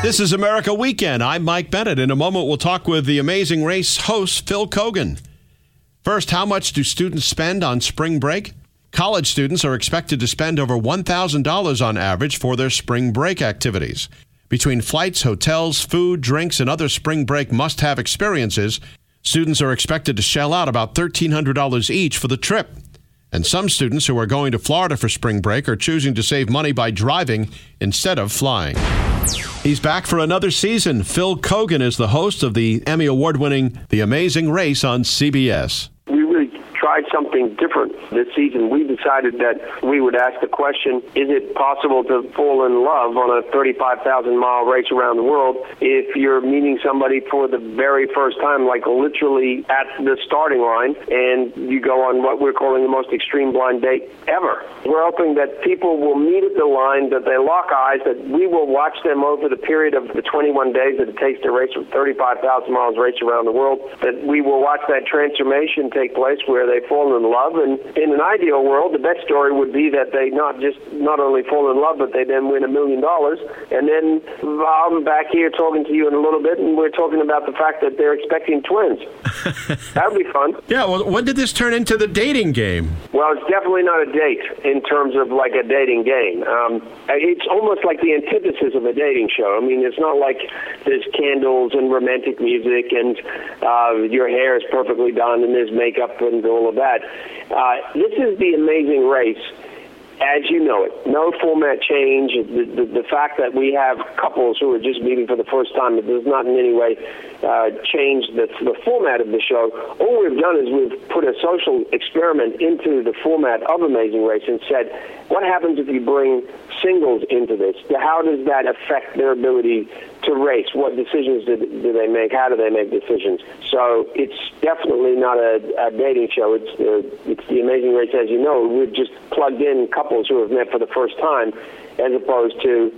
This is America Weekend. I'm Mike Bennett. In a moment, we'll talk with the Amazing Race host, Phil Kogan. First, how much do students spend on spring break? College students are expected to spend over $1,000 on average for their spring break activities. Between flights, hotels, food, drinks, and other spring break must-have experiences, students are expected to shell out about $1,300 each for the trip. And some students who are going to Florida for spring break are choosing to save money by driving instead of flying. He's back for another season. Phil Kogan is the host of the Emmy Award-winning The Amazing Race on CBS. We really tried something different this season. We decided that we would ask the question, is it possible to fall in love on a 35,000-mile race around the world if you're meeting somebody for the very first time, like literally at the starting line, and you go on what we're calling the most extreme blind date ever? We're hoping that people will meet at the line, that they lock eyes, that we will watch them over the period of the 21 days that it takes to race from 35,000 miles race around the world, that we will watch that transformation take place where they fall in love. And in an ideal world, the best story would be that they not only fall in love, but they then win $1 million. And then I'm back here talking to you in a little bit, and we're talking about the fact that they're expecting twins. That would be fun. Yeah, well, when did this turn into the dating game? Well, it's definitely not a date in terms of like a dating game. It's almost like the antithesis of a dating show. I mean, it's not like there's candles and romantic music and your hair is perfectly done and there's makeup and all of that. This is The Amazing Race as you know it. No format change. The fact that we have couples who are just meeting for the first time, it does not in any way change the format of the show. All we've done is we've put a social experiment into the format of Amazing Race and said, what happens if you bring singles into this? How does that affect their ability to race? What decisions do they make? How do they make decisions? So it's definitely not a dating show. It's The Amazing Race, as you know. We've just plugged in couples who have met for the first time, as opposed to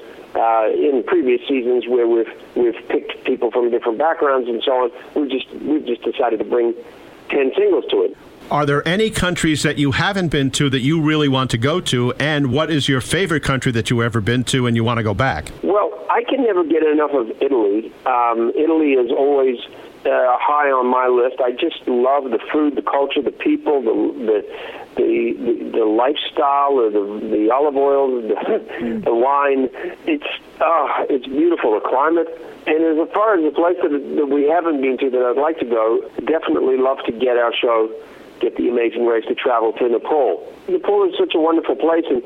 in previous seasons where we've picked people from different backgrounds and so on. We've just decided to bring 10 singles to it. Are there any countries that you haven't been to that you really want to go to? And what is your favorite country that you've ever been to and you want to go back? Well, I can never get enough of Italy. Italy is always high on my list. I just love the food, the culture, the people, the lifestyle, or the olive oil, the wine. It's beautiful. The climate. And as far as the place that we haven't been to that I'd like to go, definitely love to get the Amazing Race to travel to Nepal. Nepal is such a wonderful place, and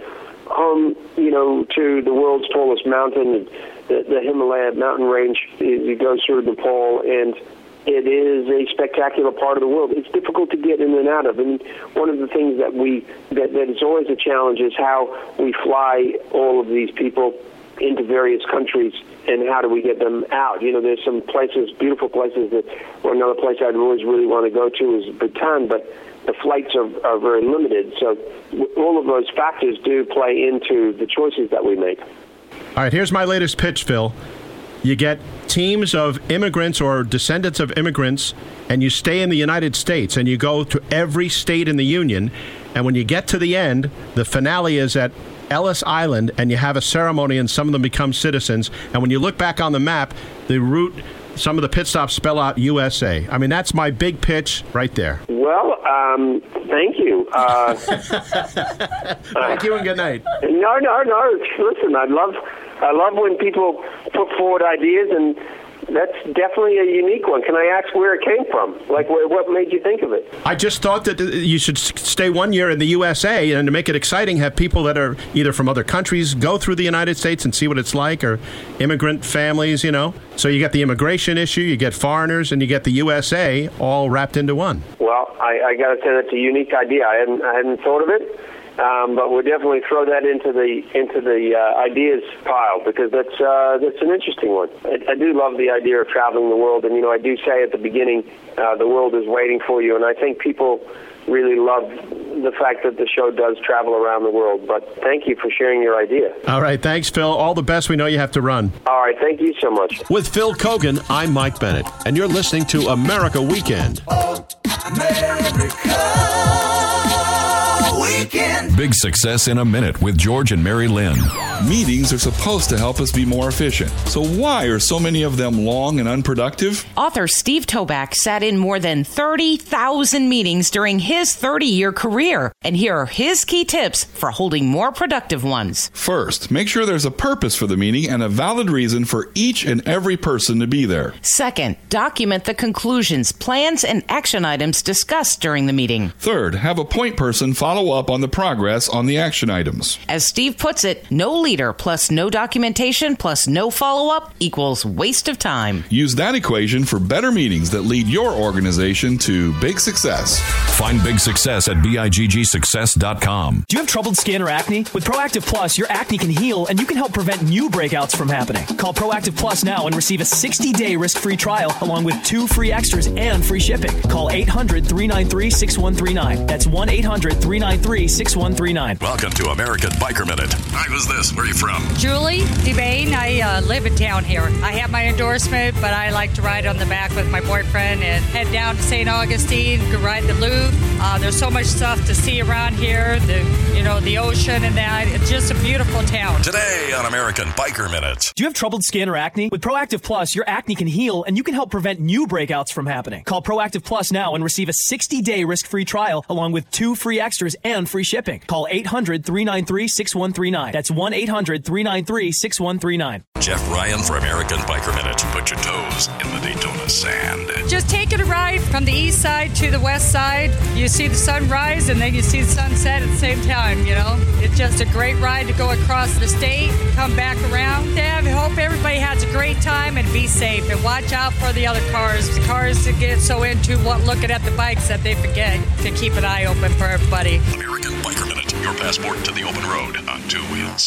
to the world's tallest mountain, the Himalaya mountain range. It goes through Nepal, and it is a spectacular part of the world. It's difficult to get in and out of. And one of the things that is always a challenge is how we fly all of these people into various countries, and how do we get them out? There's some places, beautiful places, or another place I'd always really want to go to is Bhutan, but the flights are very limited. So all of those factors do play into the choices that we make. All right, here's my latest pitch, Phil. You get teams of immigrants or descendants of immigrants, and you stay in the United States, and you go to every state in the Union, and when you get to the end, the finale is at Ellis Island, and you have a ceremony, and some of them become citizens, and when you look back on the map, the route, some of the pit stops spell out USA. I mean, that's my big pitch right there. Well, thank you. Thank you and good night. No. Listen, I love when people put forward ideas, and that's definitely a unique one. Can I ask where it came from? Like, what made you think of it? I just thought that you should stay 1 year in the USA, and to make it exciting, have people that are either from other countries go through the United States and see what it's like, or immigrant families, So you get the immigration issue, you get foreigners, and you get the USA all wrapped into one. Well, I got to say that's a unique idea. I hadn't thought of it. But we'll definitely throw that into the ideas pile, because that's an interesting one. I do love the idea of traveling the world, and I do say at the beginning, the world is waiting for you, and I think people really love the fact that the show does travel around the world. But thank you for sharing your idea. All right, thanks, Phil. All the best. We know you have to run. All right, thank you so much. With Phil Kogan, I'm Mike Bennett, and you're listening to America Weekend. America. weekend. Big Success in a Minute with George and Mary Lynn. Meetings are supposed to help us be more efficient. So why are so many of them long and unproductive? Author Steve Toback sat in more than 30,000 meetings during his 30-year career. And here are his key tips for holding more productive ones. First, make sure there's a purpose for the meeting and a valid reason for each and every person to be there. Second, document the conclusions, plans, and action items discussed during the meeting. Third, have a point person follow up on the progress on the action items. As Steve puts it, no leader plus no documentation plus no follow-up equals waste of time. Use that equation for better meetings that lead your organization to big success. Find Big Success at BIGGsuccess.com. Do you have troubled skin or acne? With Proactive Plus, your acne can heal and you can help prevent new breakouts from happening. Call Proactive Plus now and receive a 60-day risk-free trial along with 2 free extras and free shipping. Call 800-393-6139. That's 1-800-393-6139. Welcome to American Biker Minute. Hi, who's this? Where are you from? Julie DeBain. I live in town here. I have my endorsement, but I like to ride on the back with my boyfriend and head down to St. Augustine, go ride the Louvre. There's so much stuff to see around here, the ocean and that. It's just a beautiful town. Today on American Biker Minute. Do you have troubled skin or acne? With Proactive Plus, your acne can heal and you can help prevent new breakouts from happening. Call Proactive Plus now and receive a 60-day risk-free trial along with 2 free extras and free shipping. Call 800-393-6139. That's 1-800-393-6139. Jeff Ryan for American Biker Minute. Put your toes in the Daytona sand. Just taking a ride from the east side to the west side. You see the sunrise and then you see the sunset at the same time, It's just a great ride to go across the state, come back around. I hope everybody has a great time and be safe and watch out for the other cars. The cars that get so into looking at the bikes that they forget to keep an eye open for everybody. American Biker Minute, your passport to the open road on 2 wheels.